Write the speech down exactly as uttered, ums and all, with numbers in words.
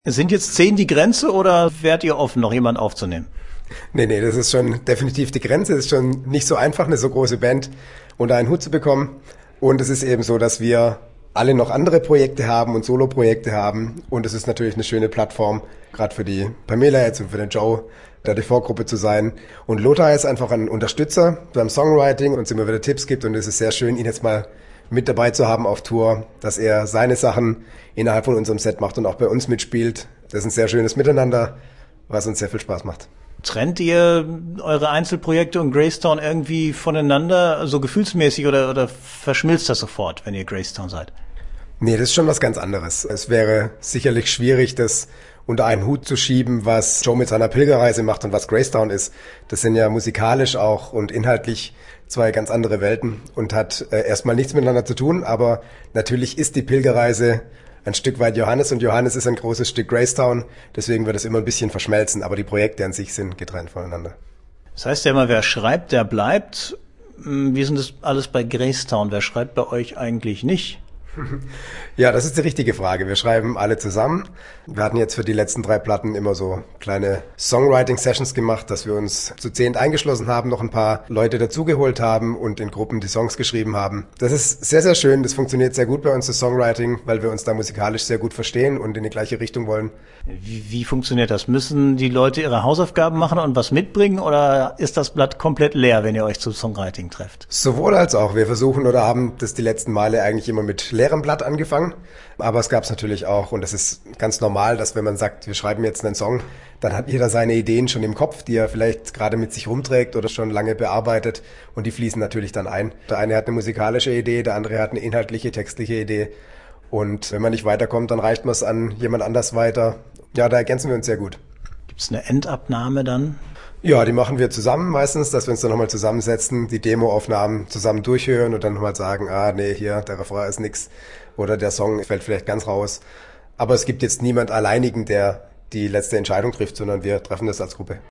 Sind jetzt zehn die Grenze oder wärt ihr offen, noch jemanden aufzunehmen? Nee, nee, das ist schon definitiv die Grenze. Es ist schon nicht so einfach, eine so große Band unter einen Hut zu bekommen. Und es ist eben so, dass wir alle noch andere Projekte haben und Solo-Projekte haben. Und es ist natürlich eine schöne Plattform, gerade für die Pamela jetzt und für den Joe, da die Vorgruppe zu sein. Und Lothar ist einfach ein Unterstützer beim Songwriting und uns immer wieder Tipps gibt. Und es ist sehr schön, ihn jetzt mal mit dabei zu haben auf Tour, dass er seine Sachen innerhalb von unserem Set macht und auch bei uns mitspielt. Das ist ein sehr schönes Miteinander, was uns sehr viel Spaß macht. Trennt ihr eure Einzelprojekte und Gracetown irgendwie voneinander, so gefühlsmäßig, oder, oder verschmilzt das sofort, wenn ihr Gracetown seid? Nee, das ist schon was ganz anderes. Es wäre sicherlich schwierig, das unter einen Hut zu schieben, was Joe mit seiner Pilgerreise macht und was Gracetown ist. Das sind ja musikalisch auch und inhaltlich zwei ganz andere Welten und hat äh, erstmal nichts miteinander zu tun, aber natürlich ist die Pilgerreise ein Stück weit Johannes und Johannes ist ein großes Stück Gracetown, deswegen wird es immer ein bisschen verschmelzen, aber die Projekte an sich sind getrennt voneinander. Das heißt ja immer, wer schreibt, der bleibt. Wie ist denn das alles bei Gracetown? Wer schreibt bei euch eigentlich nicht? Ja, das ist die richtige Frage. Wir schreiben alle zusammen. Wir hatten jetzt für die letzten drei Platten immer so kleine Songwriting-Sessions gemacht, dass wir uns zu zehnt eingeschlossen haben, noch ein paar Leute dazugeholt haben und in Gruppen die Songs geschrieben haben. Das ist sehr, sehr schön. Das funktioniert sehr gut bei uns, das Songwriting, weil wir uns da musikalisch sehr gut verstehen und in die gleiche Richtung wollen. Wie, wie funktioniert das? Müssen die Leute ihre Hausaufgaben machen und was mitbringen oder ist das Blatt komplett leer, wenn ihr euch zum Songwriting trefft? Sowohl als auch. Wir versuchen oder haben das die letzten Male eigentlich immer mit leerem Blatt angefangen. Aber es gab es natürlich auch, und das ist ganz normal, dass wenn man sagt, wir schreiben jetzt einen Song, dann hat jeder seine Ideen schon im Kopf, die er vielleicht gerade mit sich rumträgt oder schon lange bearbeitet, und die fließen natürlich dann ein. Der eine hat eine musikalische Idee, der andere hat eine inhaltliche, textliche Idee, und wenn man nicht weiterkommt, dann reicht man es an jemand anders weiter. Ja, da ergänzen wir uns sehr gut. Gibt es eine Endabnahme dann? Ja, die machen wir zusammen meistens, dass wir uns dann nochmal zusammensetzen, die Demoaufnahmen zusammen durchhören und dann nochmal sagen, ah nee, hier, der Refrain ist nix oder der Song fällt vielleicht ganz raus. Aber es gibt jetzt niemand Alleinigen, der die letzte Entscheidung trifft, sondern wir treffen das als Gruppe.